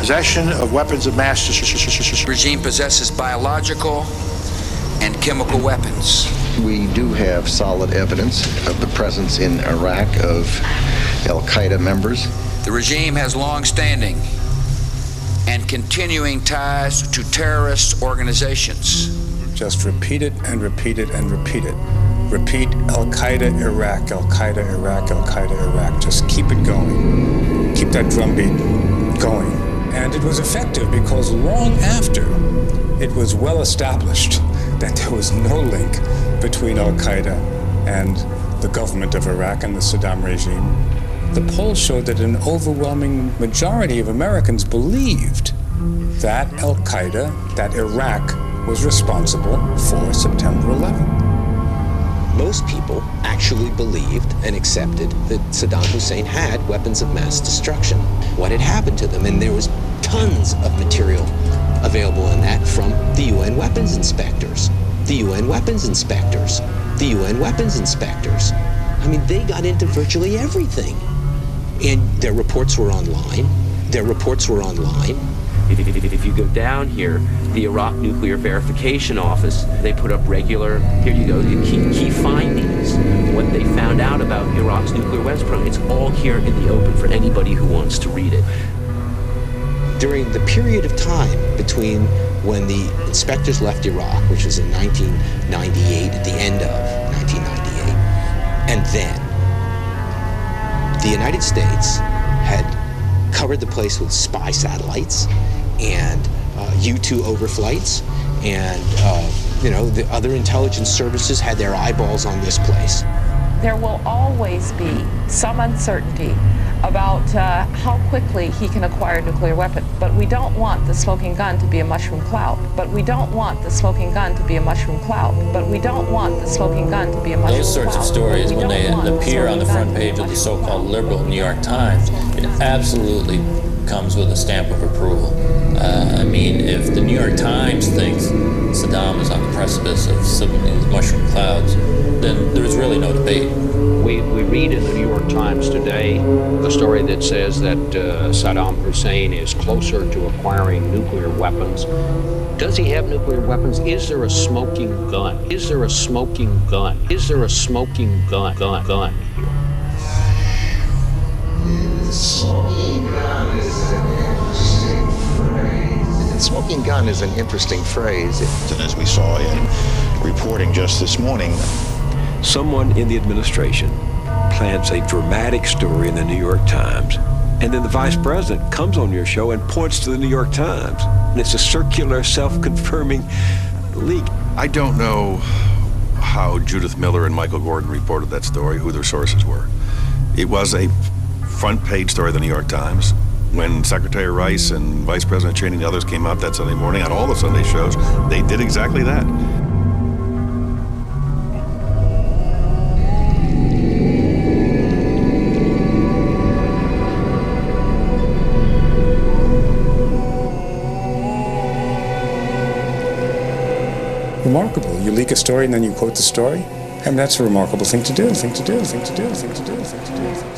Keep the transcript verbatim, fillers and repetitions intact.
possession of weapons of mass destruction. The regime possesses biological and chemical weapons. We do have solid evidence of the presence in Iraq of al-Qaeda members. The regime has long-standing and continuing ties to terrorist organizations. Just repeat it and repeat it and repeat it. Repeat Al-Qaeda, Iraq, Al-Qaeda, Iraq, Al-Qaeda, Iraq. Just keep it going. Keep that drumbeat going. And it was effective because long after it was well established that there was no link between Al-Qaeda and the government of Iraq and the Saddam regime, the polls showed that an overwhelming majority of Americans believed that Al-Qaeda, that Iraq was responsible for September eleventh. Most people actually believed and accepted that Saddam Hussein had weapons of mass destruction. What had happened to them? And there was tons of material available in that from the U N weapons inspectors. The U N weapons inspectors. The U N weapons inspectors. I mean, they got into virtually everything. And their reports were online. Their reports were online. If, if, if you go down here, the Iraq Nuclear Verification Office, they put up regular, here you go, the key, key findings, what they found out about Iraq's nuclear weapons program. It's all here in the open for anybody who wants to read it. During the period of time between when the inspectors left Iraq, which was in nineteen ninety-eight, at the end of nineteen ninety-eight, and then the United States had covered the place with spy satellites and uh, U two overflights, and uh, you know, the other intelligence services had their eyeballs on this place. There will always be some uncertainty about uh, how quickly he can acquire a nuclear weapon. But we don't want the smoking gun to be a mushroom cloud. But we don't want the smoking gun to be a mushroom cloud. But we don't want the smoking gun to be a mushroom cloud. Those sorts of stories, when they appear on the front page of the so-called liberal New York Times, it absolutely comes with a stamp of approval. Uh, I mean, if the New York Times thinks Saddam is on the precipice of some of these mushroom clouds, then there's really no debate. We, we read in the New York Times today a story that says that uh, Saddam Hussein is closer to acquiring nuclear weapons. Does he have nuclear weapons? Is there a smoking gun? Is there a smoking gun? Is there a smoking gun? Gun, gun. Smoking gun is an interesting phrase. Smoking gun is an interesting phrase. And as we saw in reporting just this morning, someone in the administration plants a dramatic story in the New York Times, and then the vice president comes on your show and points to the New York Times. And it's a circular, self-confirming leak. I don't know how Judith Miller and Michael Gordon reported that story, who their sources were. It was a front page story of the New York Times. When Secretary Rice and Vice President Cheney and others came out that Sunday morning on all the Sunday shows, they did exactly that. Remarkable. You leak a story and then you quote the story? I mean, that's a remarkable thing to do, thing to do, thing to do, thing to do, thing to do.